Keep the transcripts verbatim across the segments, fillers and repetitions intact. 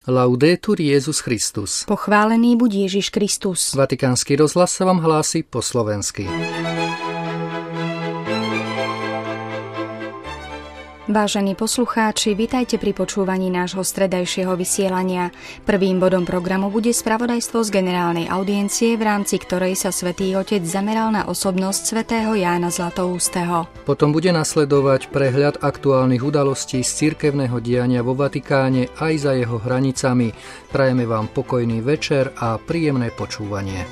Laudetur Jesus Christus. Pochválený buď Ježiš Kristus. Vatikánsky rozhlas sa vám hlási po slovensky. Vážení poslucháči, vitajte pri počúvaní nášho stredajšieho vysielania. Prvým bodom programu bude spravodajstvo z generálnej audiencie, v rámci ktorej sa Svätý Otec zameral na osobnosť svätého Jána Zlatoústeho. Potom bude nasledovať prehľad aktuálnych udalostí z cirkevného diania vo Vatikáne aj za jeho hranicami. Prajeme vám pokojný večer a príjemné počúvanie.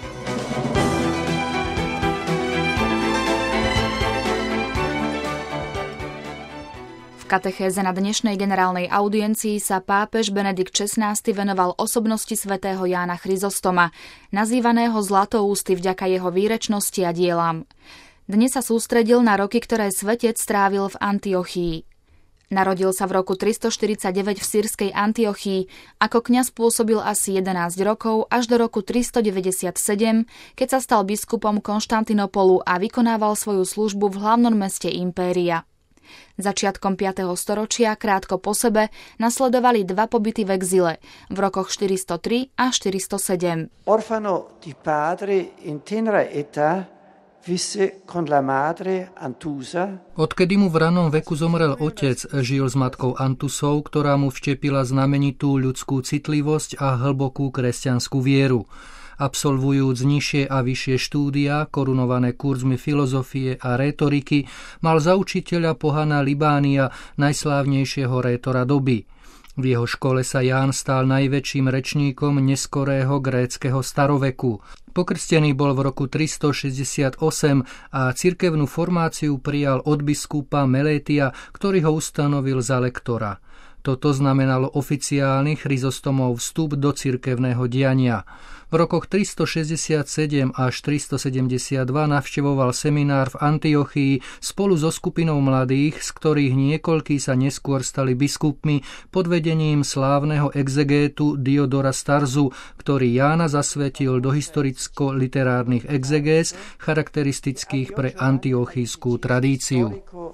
V katechéze na dnešnej generálnej audiencii sa pápež Benedikt šestnásty venoval osobnosti svätého Jána Chryzostoma, nazývaného Zlatoústy vďaka jeho výrečnosti a dielám. Dnes sa sústredil na roky, ktoré svätec strávil v Antiochii. Narodil sa v roku tristoštyridsaťdeväť v sýrskej Antiochii, ako kňaz pôsobil asi jedenásť rokov až do roku tristodeväťdesiatsedem, keď sa stal biskupom Konštantinopolu a vykonával svoju službu v hlavnom meste impéria. Začiatkom piateho storočia, krátko po sebe, nasledovali dva pobyty v exile v rokoch štyristotri a štyristosedem. Orfano di padre in tenera età visse con la madre Antusa. Odkedy mu v ranom veku zomrel otec, žil s matkou Antusou, ktorá mu vštepila znamenitú ľudskú citlivosť a hlbokú kresťanskú vieru. Absolvujúc nižšie a vyššie štúdia, korunované kurzmi filozofie a rétoriky, mal za učiteľa pohana Libánia, najslávnejšieho rétora doby. V jeho škole sa Ján stal najväčším rečníkom neskorého gréckeho staroveku. Pokrstený bol v roku tristošesťdesiatosem a cirkevnú formáciu prijal od biskupa Melétia, ktorý ho ustanovil za lektora. Toto znamenalo oficiálny Chryzostomov vstup do cirkevného diania. V rokoch tristošesťdesiatsedem až tristosedemdesiatdva navštevoval seminár v Antiochii spolu so skupinou mladých, z ktorých niekoľkí sa neskôr stali biskupmi pod vedením slávneho exegétu Diodora Starzu, ktorý Jána zasvetil do historicko-literárnych exegéz charakteristických pre antiochijskú tradíciu.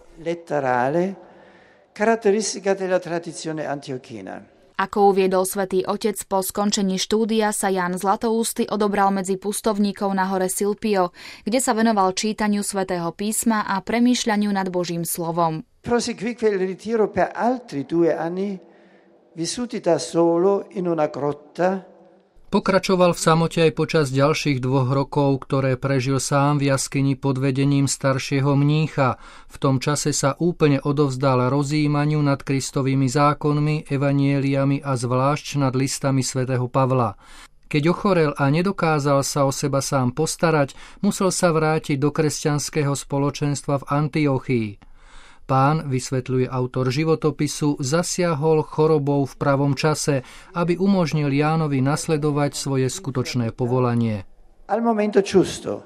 Caratteristica della tradizione antiochina. Ako uviedol Svätý Otec, po skončení štúdia sa Ján Zlatoústy odobral medzi pustovníkov na hore Silpio, kde sa venoval čítaniu Svätého písma a premýšľaniu nad Božím slovom. Proseguì quel ritiro per altri due anni, vissuti da solo in una grotta. Pokračoval v samote aj počas ďalších dvoch rokov, ktoré prežil sám v jaskyni pod vedením staršieho mnícha. V tom čase sa úplne odovzdal rozjímaniu nad Kristovými zákonmi, evanjeliami a zvlášť nad listami svätého Pavla. Keď ochorel a nedokázal sa o seba sám postarať, musel sa vrátiť do kresťanského spoločenstva v Antiochii. Pán, vysvetľuje autor životopisu, zasiahol chorobou v pravom čase, aby umožnil Jánovi nasledovať svoje skutočné povolanie. Al momento giusto,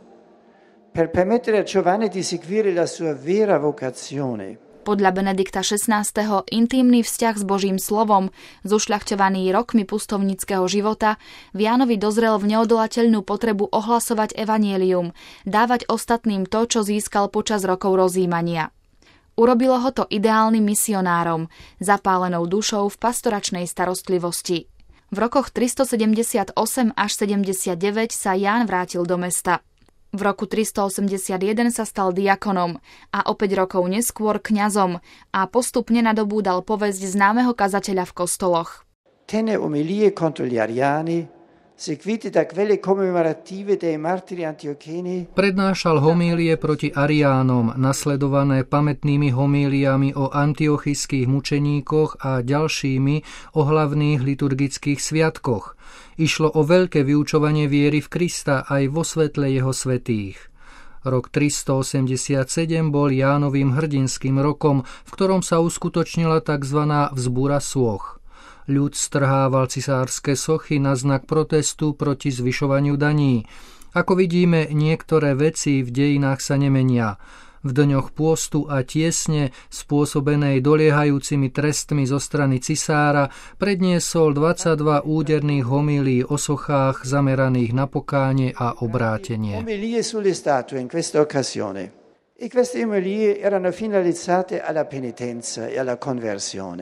per permettere a Giovanni di seguire la sua vera vocazione. Podľa Benedikta šestnásteho intímny vzťah s Božím slovom, zušľachťovaný rokmi pustovníckeho života, v Jánovi dozrel v neodolateľnú potrebu ohlasovať evanjelium, dávať ostatným to, čo získal počas rokov rozjímania. Urobilo ho to ideálnym misionárom, zapálenou dušou v pastoračnej starostlivosti. V rokoch tristosedemdesiatosem až sedemdesiatdeväť sa Ján vrátil do mesta. V roku tristoosemdesiatjeden sa stal diakonom a o päť rokov neskôr kňazom a postupne nadobúdal povesť známeho kazateľa v kostoloch. Tenne omilie contro gli ariani, seguite da quelle commemorative dei martiri antiochini. Prednášal homílie proti Ariánom, nasledované pamätnými homíliami o antiochijských mučeníkoch a ďalšími o hlavných liturgických sviatkoch. Išlo o veľké vyučovanie viery v Krista aj vo svetle jeho svätých. Rok tristoosemdesiatsedem bol Jánovým hrdinským rokom, v ktorom sa uskutočnila tzv. Vzbúra sôch. Ľud strhával cisárske sochy na znak protestu proti zvyšovaniu daní. Ako vidíme, niektoré veci v dejinách sa nemenia. V dňoch pôstu a tiesne, spôsobenej doliehajúcimi trestmi zo strany cisára, predniesol dvadsaťdva úderných homílií o sochách zameraných na pokánie a obrátenie. Omilie sulle statue in questa occasione. E queste omilie erano finalizzate alla penitenza e alla conversione.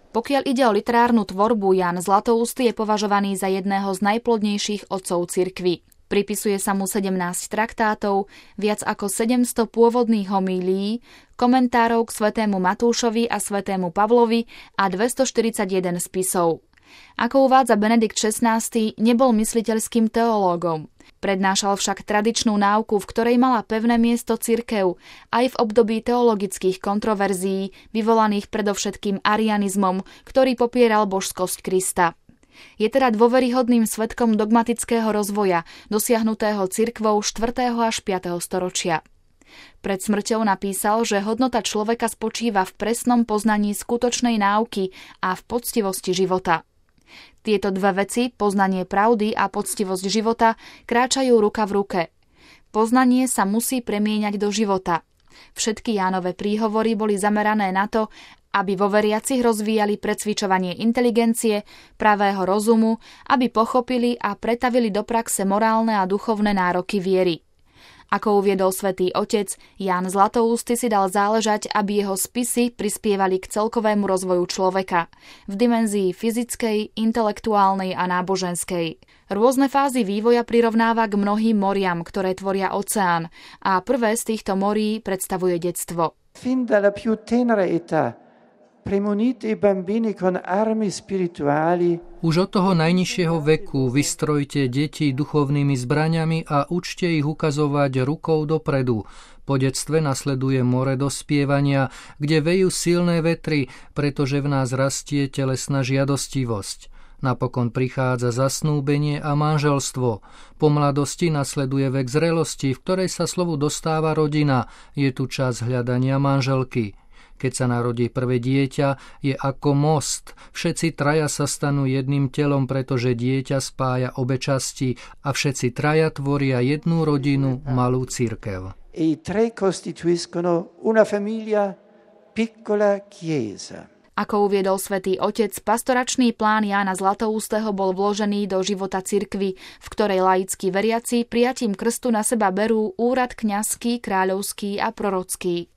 Pokiaľ ide o literárnu tvorbu, Ján Zlatoústy je považovaný za jedného z najplodnejších otcov cirkvi. Pripisuje sa mu sedemnásť traktátov, viac ako sedemsto pôvodných homílií, komentárov k svätému Matúšovi a svätému Pavlovi a dvestoštyridsaťjeden spisov. Ako uvádza Benedikt šestnásty, nebol mysliteľským teológom. Prednášal však tradičnú náuku, v ktorej mala pevné miesto cirkev, aj v období teologických kontroverzií, vyvolaných predovšetkým arianizmom, ktorý popieral božskosť Krista. Je teda dôveryhodným svedkom dogmatického rozvoja, dosiahnutého cirkvou štvrtého až piateho storočia. Pred smrťou napísal, že hodnota človeka spočíva v presnom poznaní skutočnej náuky a v poctivosti života. Tieto dve veci, poznanie pravdy a poctivosť života, kráčajú ruka v ruke. Poznanie sa musí premieňať do života. Všetky Jánove príhovory boli zamerané na to, aby vo veriacich rozvíjali precvičovanie inteligencie, pravého rozumu, aby pochopili a pretavili do praxe morálne a duchovné nároky viery. Ako uviedol svätý Otec, Ján Zlatoústy si dal záležať, aby jeho spisy prispievali k celkovému rozvoju človeka v dimenzii fyzickej, intelektuálnej a náboženskej. Rôzne fázy vývoja prirovnáva k mnohým moriam, ktoré tvoria oceán, a prvé z týchto morí predstavuje detstvo. Fin dalla più tenera età premunite i bambini con armi spirituali. Už od toho najnižšieho veku vystrojte deti duchovnými zbraňami a učte ich ukazovať rukou dopredu. Po detstve nasleduje more dospievania, kde vejú silné vetry, pretože v nás rastie telesná žiadostivosť. Napokon prichádza zasnúbenie a manželstvo. Po mladosti nasleduje vek zrelosti, v ktorej sa slovu dostáva rodina. Je tu čas hľadania manželky. Keď sa narodí prvé dieťa, je ako most. Všetci traja sa stanú jedným telom, pretože dieťa spája obe časti a všetci traja tvoria jednu rodinu, malú cirkev. I tre costituiscono una famiglia, piccola chiesa. Ako uviedol svätý Otec, pastoračný plán Jána Zlatoústeho bol vložený do života cirkvi, v ktorej laickí veriaci prijatím krstu na seba berú úrad kňazský, kráľovský a prorocký.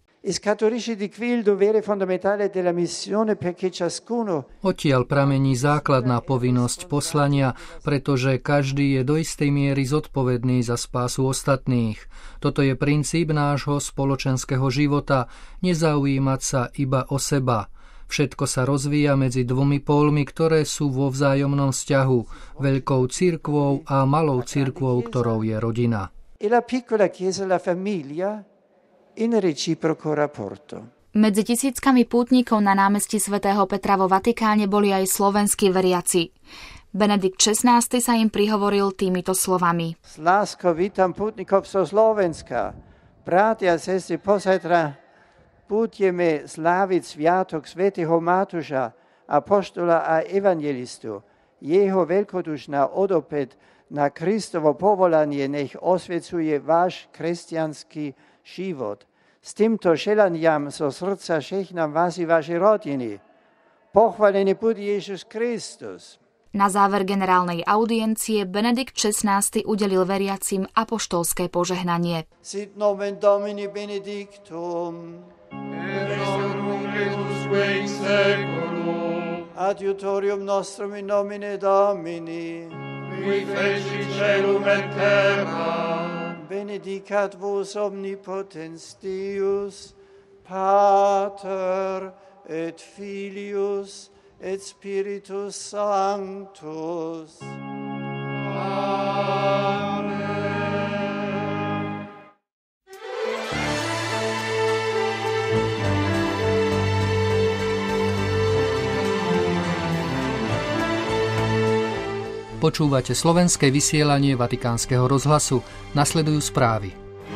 Odtiaľ pramení základná povinnosť poslania, pretože každý je do istej miery zodpovedný za spásu ostatných. Toto je princíp nášho spoločenského života, nezaujímať sa iba o seba. Všetko sa rozvíja medzi dvomi pólmi, ktoré sú vo vzájomnom vzťahu, veľkou cirkvou a malou cirkvou, ktorou je rodina. Medzi tisíckami pútnikov na námestí svätého Petra vo Vatikáne boli aj slovenskí veriaci. Benedikt šestnásty sa im prihovoril týmito slovami. S láskou vítam pútnikov zo Slovenska. Bratia a sestry, pozajtra budeme sláviť sviatok svätého Matúša, apoštola a evangelistu. Jeho veľkodušná odopäť na Kristovo povolanie nech osvecuje váš kresťanský život. S týmto želaniam zo srdca žehnám vás i vaše rodiny. Pochválený buď Ježiš Kristus. Na záver generálnej audiencie Benedikt šestnásty udelil veriacim apoštolské požehnanie. Sit nomen Domini benedictum. Et nunc et usque in seculum. Adiutorium nostrum in nomine Domini. Qui feci celum et terra. Benedicat vos omnipotens Deus, Pater et Filius et Spiritus Sanctus. Amen. Počúvate slovenské vysielanie Vatikánskeho rozhlasu. Nasledujú správy.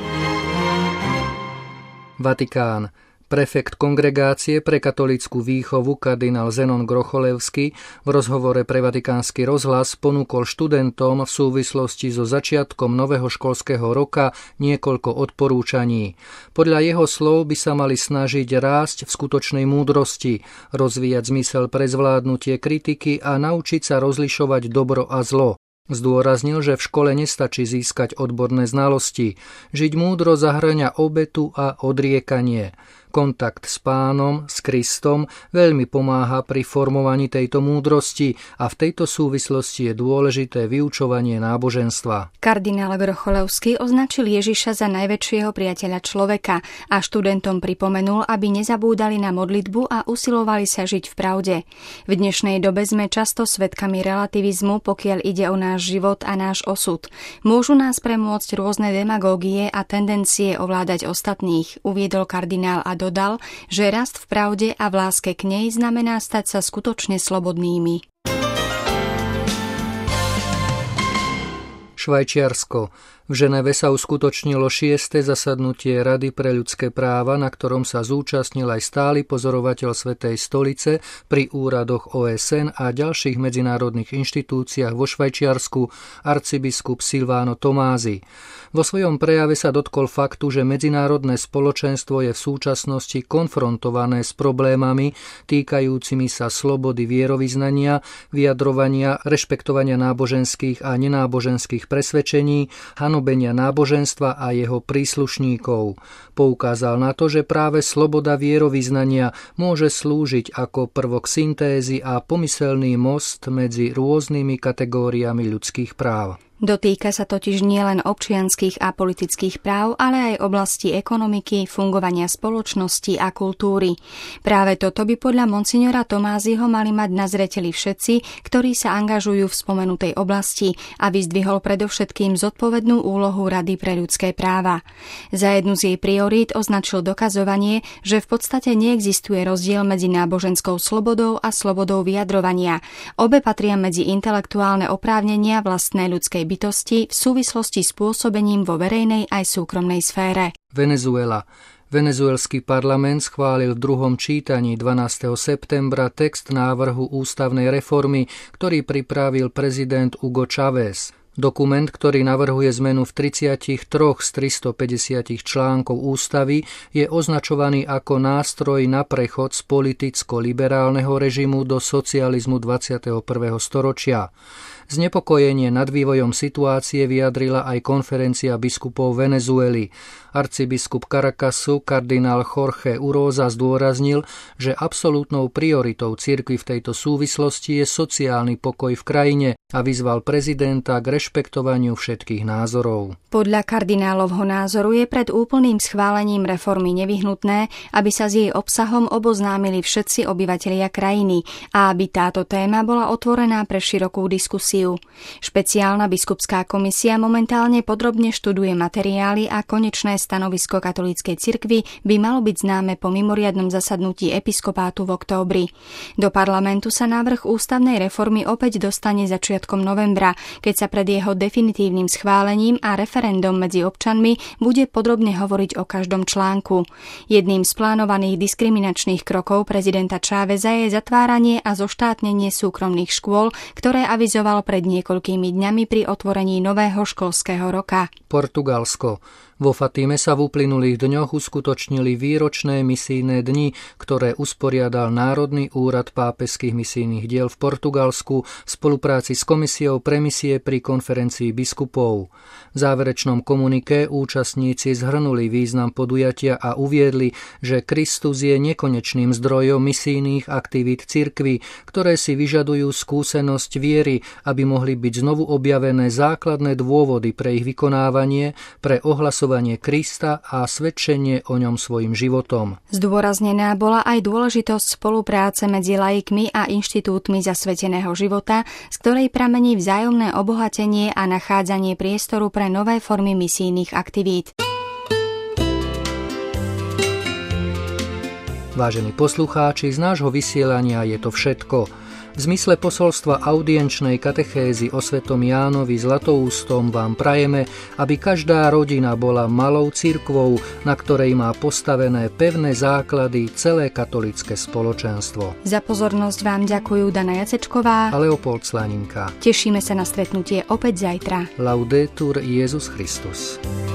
Vatikán. Prefekt Kongregácie pre katolícku výchovu kardinál Zenon Grocholevský v rozhovore pre Vatikánsky rozhlas ponúkol študentom v súvislosti so začiatkom nového školského roka niekoľko odporúčaní. Podľa jeho slov by sa mali snažiť rásť v skutočnej múdrosti, rozvíjať zmysel pre zvládnutie kritiky a naučiť sa rozlišovať dobro a zlo. Zdôraznil, že v škole nestačí získať odborné znalosti. Žiť múdro zahŕňa obetu a odriekanie. Kontakt s Pánom, s Kristom veľmi pomáha pri formovaní tejto múdrosti a v tejto súvislosti je dôležité vyučovanie náboženstva. Kardinál Grocholevský označil Ježiša za najväčšieho priateľa človeka a študentom pripomenul, aby nezabúdali na modlitbu a usilovali sa žiť v pravde. V dnešnej dobe sme často svedkami relativizmu, pokiaľ ide o náš život a náš osud. Môžu nás premôcť rôzne demagógie a tendencie ovládať ostatných, uviedol kardinál a dodal, že rast v pravde a v láske k nej znamená stať sa skutočne slobodnými. Švajčiarsko. V Ženeve sa uskutočnilo šieste zasadnutie Rady pre ľudské práva, na ktorom sa zúčastnil aj stály pozorovateľ Svätej stolice pri úradoch ó es en a ďalších medzinárodných inštitúciách vo Švajčiarsku arcibiskup Silvano Tomási. Vo svojom prejave sa dotkol faktu, že medzinárodné spoločenstvo je v súčasnosti konfrontované s problémami týkajúcimi sa slobody vierovyznania, vyjadrovania, rešpektovania náboženských a nenáboženských presvedčení, hanobenia náboženstva a jeho príslušníkov. Poukázal na to, že práve sloboda vierovyznania môže slúžiť ako prvok syntézy a pomyselný most medzi rôznymi kategóriami ľudských práv. Dotýka sa totiž nielen občianskych a politických práv, ale aj oblasti ekonomiky, fungovania spoločnosti a kultúry. Práve toto by podľa monsignora Tomásiho mali mať na zreteli všetci, ktorí sa angažujú v spomenutej oblasti, a vyzdvihol predovšetkým zodpovednú úlohu Rady pre ľudské práva. Za jednu z jej priorít označil dokazovanie, že v podstate neexistuje rozdiel medzi náboženskou slobodou a slobodou vyjadrovania. Obe patria medzi intelektuálne oprávnenia vlastnej ľudskej bytosti v súvislosti s pôsobením vo verejnej aj súkromnej sfére. Venezuela. Venezuelský parlament schválil v druhom čítaní dvanásteho septembra text návrhu ústavnej reformy, ktorý pripravil prezident Hugo Chávez. Dokument, ktorý navrhuje zmenu v tridsiatich troch z tristopäťdesiat článkov ústavy, je označovaný ako nástroj na prechod z politicko-liberálneho režimu do socializmu dvadsiateho prvého storočia. Znepokojenie nad vývojom situácie vyjadrila aj konferencia biskupov Venezuely. Arcibiskup Caracasu kardinál Jorge Uroza zdôraznil, že absolútnou prioritou cirkvi v tejto súvislosti je sociálny pokoj v krajine a vyzval prezidenta k rešpektovaniu všetkých názorov. Podľa kardinálovho názoru je pred úplným schválením reformy nevyhnutné, aby sa s jej obsahom oboznámili všetci obyvatelia krajiny a aby táto téma bola otvorená pre širokú diskusiu. Špeciálna biskupská komisia momentálne podrobne študuje materiály a konečné stanovisko katolíckej cirkvi by malo byť známe po mimoriadnom zasadnutí episkopátu v októbri. Do parlamentu sa návrh ústavnej reformy opäť dostane začiatkom novembra, keď sa pred jeho definitívnym schválením a referendum medzi občanmi bude podrobne hovoriť o každom článku. Jedným z plánovaných diskriminačných krokov prezidenta Cháveza je zatváranie a zoštátnenie súkromných škôl, ktoré avizoval pred niekoľkými dňami pri otvorení nového školského roka. Portugalsko. Vo Fatime sa v uplynulých dňoch uskutočnili výročné misijné dni, ktoré usporiadal Národný úrad pápežských misijných diel v Portugalsku v spolupráci s Komisiou pre misie pri konferencii biskupov. V záverečnom komuniké účastníci zhrnuli význam podujatia a uviedli, že Kristus je nekonečným zdrojom misijných aktivít cirkvi, ktoré si vyžadujú skúsenosť viery, aby mohli byť znovu objavené základné dôvody pre ich vykonávanie, pre ohlasovanie Krista a svedčenie o ňom svojim životom. Zdôraznená bola aj dôležitosť spolupráce medzi laikmi a inštitútmi zasveteného života, z ktorej pramení vzájomné obohatenie a nachádzanie priestoru pre nové formy misijných aktivít. Vážení poslucháči, z nášho vysielania je to všetko. V zmysle posolstva audienčnej katechézy o svätom Jánovi Zlatoústom vám prajeme, aby každá rodina bola malou cirkvou, na ktorej má postavené pevné základy celé katolícke spoločenstvo. Za pozornosť vám ďakujú Dana Jacečková a Leopold Slaninka. Tešíme sa na stretnutie opäť zajtra. Laudetur Jesus Christus.